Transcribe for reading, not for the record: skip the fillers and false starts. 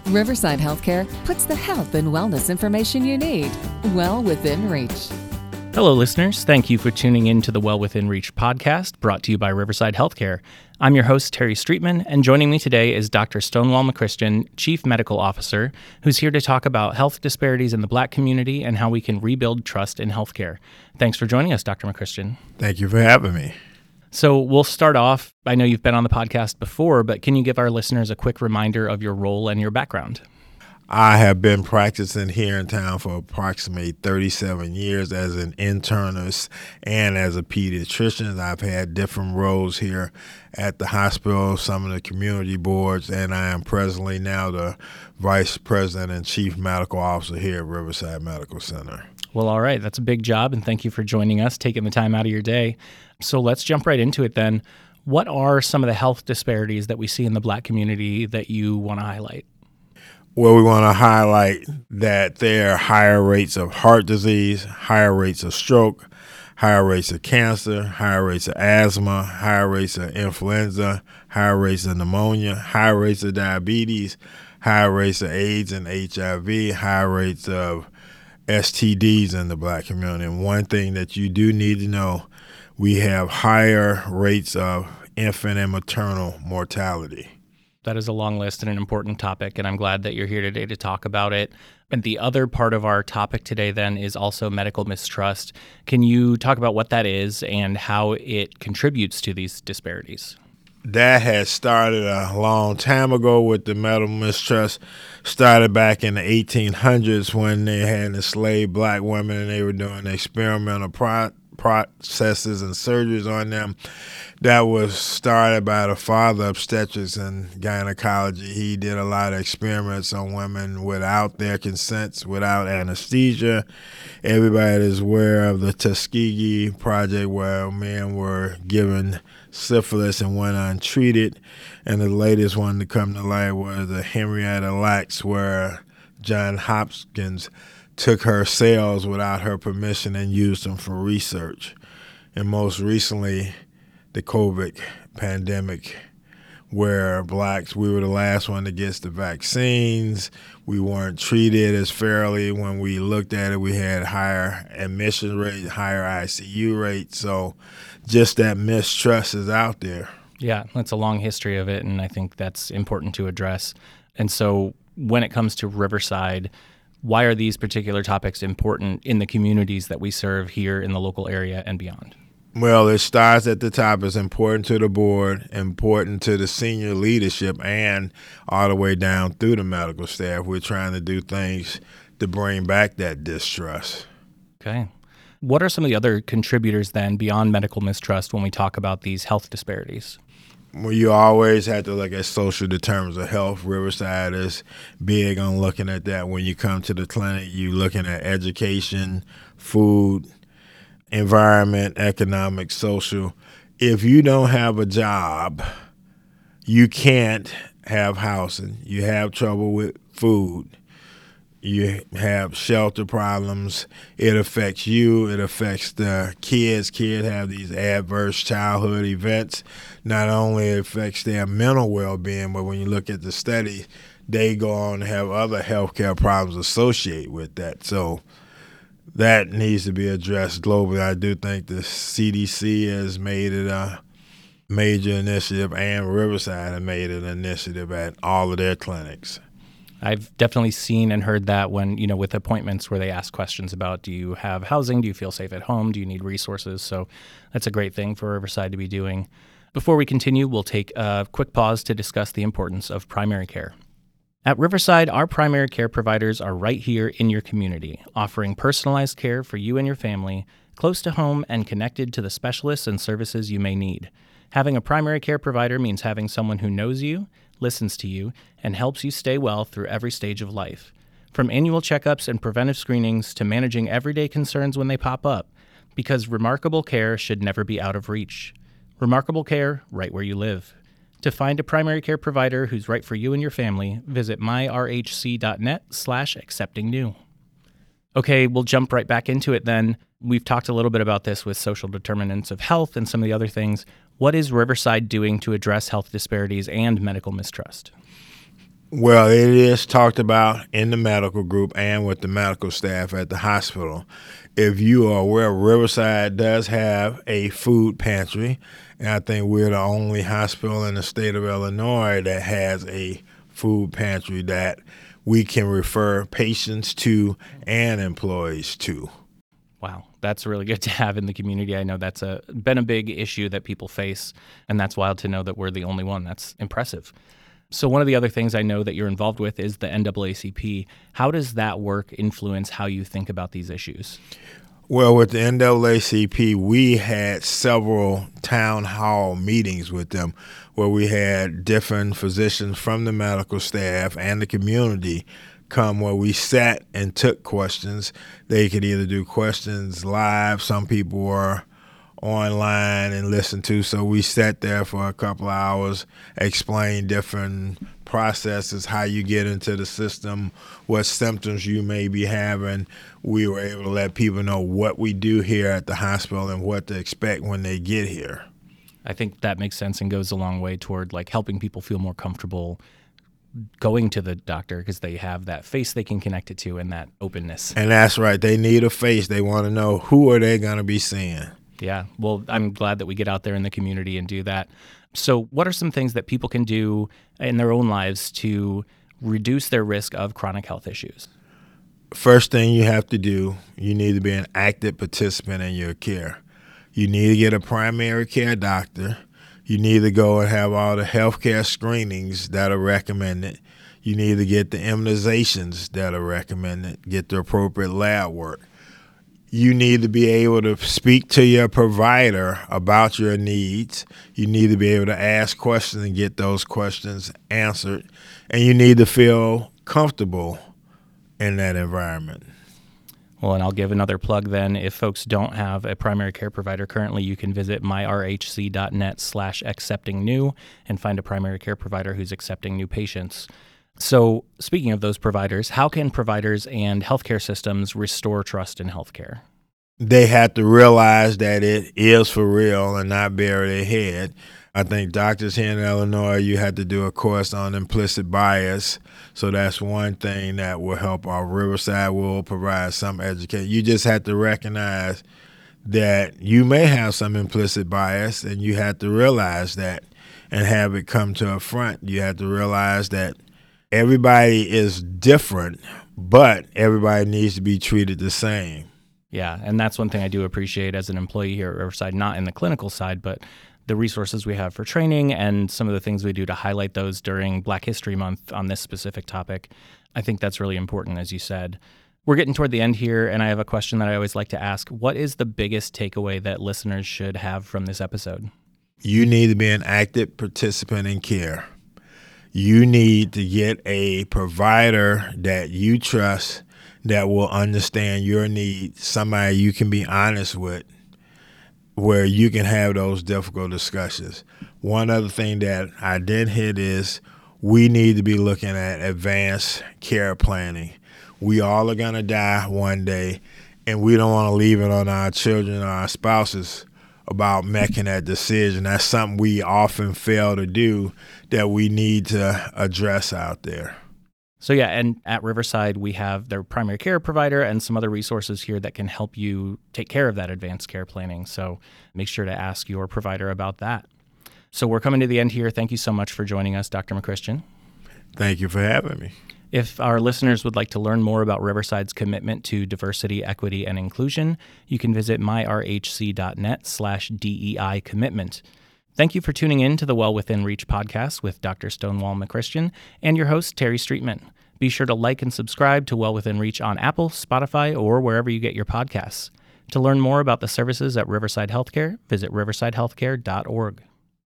Riverside Healthcare puts the health and wellness information you need well within reach. Hello, listeners. Thank you for tuning in to the Well Within Reach podcast brought to you by Riverside Healthcare. I'm your host, Terry Streetman, and joining me today is Dr. Stonewall McChristian, Chief Medical Officer, who's here to talk about health disparities in the Black community and how we can rebuild trust in healthcare. Thanks for joining us, Dr. McChristian. Thank you for having me. So we'll start off. I know you've been on the podcast before, but can you give our listeners a quick reminder of your role and your background? I have been practicing here in town for approximately 37 years as an internist and as a pediatrician. I've had different roles here at the hospital, some of the community boards, and I am presently now the Vice President and Chief Medical Officer here at Riverside Medical Center. Well, all right. That's a big job, and thank you for joining us, taking the time out of your day. So let's jump right into it then. What are some of the health disparities that we see in the Black community that you want to highlight? Well, we want to highlight that there are higher rates of heart disease, higher rates of stroke, higher rates of cancer, higher rates of asthma, higher rates of influenza, higher rates of pneumonia, higher rates of diabetes, higher rates of AIDS and HIV, higher rates of STDs in the Black community. And one thing that you do need to know, we have higher rates of infant and maternal mortality. That is a long list and an important topic, and I'm glad that you're here today to talk about it. And the other part of our topic today then is also medical mistrust. Can you talk about what that is and how it contributes to these disparities? That has started a long time ago with the medical mistrust. Started back in the 1800s when they had enslaved Black women and they were doing experimental processes and surgeries on them. That was started by the father of obstetrics and gynecology. He did a lot of experiments on women without their consents, without anesthesia. Everybody is aware of the Tuskegee Project where men were given syphilis and went untreated. And the latest one to come to light was the Henrietta Lacks, where Johns Hopkins took her cells without her permission and used them for research. And most recently, the COVID pandemic, where Blacks, we were the last one to get the vaccines. We weren't treated as fairly. When we looked at it, we had higher admission rates, higher ICU rates. So just that mistrust is out there. Yeah, that's a long history of it, and I think that's important to address. And so when it comes to Riverside, why are these particular topics important in the communities that we serve here in the local area and beyond? Well, it starts at the top. It's important to the board, important to the senior leadership, and all the way down through the medical staff. We're trying to do things to bring back that distrust. Okay. What are some of the other contributors then beyond medical mistrust when we talk about these health disparities? Well, you always have to look at social determinants of health. Riverside is big on looking at that. When you come to the clinic, you're looking at education, food, environment, economic, social. If you don't have a job, you can't have housing. You have trouble with food. You have shelter problems. It affects you. It affects the kids. Kids have these adverse childhood events. Not only it affects their mental well-being, but when you look at the study, they go on to have other healthcare problems associated with that. So that needs to be addressed globally. I do think the CDC has made it a major initiative, and Riverside has made an initiative at all of their clinics. I've definitely seen and heard that when, with appointments where they ask questions about, do you have housing? Do you feel safe at home? Do you need resources? So that's a great thing for Riverside to be doing. Before we continue, we'll take a quick pause to discuss the importance of primary care. At Riverside, our primary care providers are right here in your community, offering personalized care for you and your family, close to home and connected to the specialists and services you may need. Having a primary care provider means having someone who knows you, listens to you, and helps you stay well through every stage of life. From annual checkups and preventive screenings to managing everyday concerns when they pop up, because remarkable care should never be out of reach. Remarkable care, right where you live. To find a primary care provider who's right for you and your family, visit myrhc.net/acceptingnew. Okay, we'll jump right back into it then. We've talked a little bit about this with social determinants of health and some of the other things. What is Riverside doing to address health disparities and medical mistrust? Well, it is talked about in the medical group and with the medical staff at the hospital. If you are aware, Riverside does have a food pantry, and I think we're the only hospital in the state of Illinois that has a food pantry that we can refer patients to and employees to. Wow, that's really good to have in the community. I know that's been a big issue that people face, and that's wild to know that we're the only one. That's impressive. So one of the other things I know that you're involved with is the NAACP. How does that work influence how you think about these issues? Well, with the NAACP, we had several town hall meetings with them where we had different physicians from the medical staff and the community come, where we sat and took questions. They could either do questions live. Some people were online and listened to. So we sat there for a couple of hours, explained different processes, how you get into the system, what symptoms you may be having. We were able to let people know what we do here at the hospital and what to expect when they get here. I think that makes sense and goes a long way toward like helping people feel more comfortable going to the doctor because they have that face they can connect it to and that openness. And that's right. They need a face. They want to know who are they going to be seeing. Yeah. Well, I'm glad that we get out there in the community and do that. So what are some things that people can do in their own lives to reduce their risk of chronic health issues? First thing you have to do, you need to be an active participant in your care. You need to get a primary care doctor. You need to go and have all the healthcare screenings that are recommended. You need to get the immunizations that are recommended, get the appropriate lab work. You need to be able to speak to your provider about your needs. You need to be able to ask questions and get those questions answered. And you need to feel comfortable in that environment. Well, and I'll give another plug then. If folks don't have a primary care provider currently, you can visit myrhc.net/acceptingnew and find a primary care provider who's accepting new patients. So speaking of those providers, how can providers and healthcare systems restore trust in healthcare? They have to realize that it is for real and not bury their head. I think doctors here in Illinois, you have to do a course on implicit bias. So that's one thing that will help. Our Riverside will provide some education. You just have to recognize that you may have some implicit bias, and you have to realize that and have it come to a front. You have to realize that everybody is different, but everybody needs to be treated the same. Yeah, and that's one thing I do appreciate as an employee here at Riverside, not in the clinical side, but the resources we have for training and some of the things we do to highlight those during Black History Month on this specific topic. I think that's really important, as you said. We're getting toward the end here, and I have a question that I always like to ask. What is the biggest takeaway that listeners should have from this episode? You need to be an active participant in care. You need to get a provider that you trust that will understand your needs, somebody you can be honest with, where you can have those difficult discussions. One other thing that I did hit is we need to be looking at advanced care planning. We all are going to die one day, and we don't want to leave it on our children or our spouses about making that decision. That's something we often fail to do that we need to address out there. So yeah, and at Riverside, we have their primary care provider and some other resources here that can help you take care of that advanced care planning. So make sure to ask your provider about that. So we're coming to the end here. Thank you so much for joining us, Dr. McChristian. Thank you for having me. If our listeners would like to learn more about Riverside's commitment to diversity, equity, and inclusion, you can visit myrhc.net/DEI commitment. Thank you for tuning in to the Well Within Reach podcast with Dr. Stonewall McChristian and your host, Terry Streetman. Be sure to like and subscribe to Well Within Reach on Apple, Spotify, or wherever you get your podcasts. To learn more about the services at Riverside Healthcare, visit riversidehealthcare.org.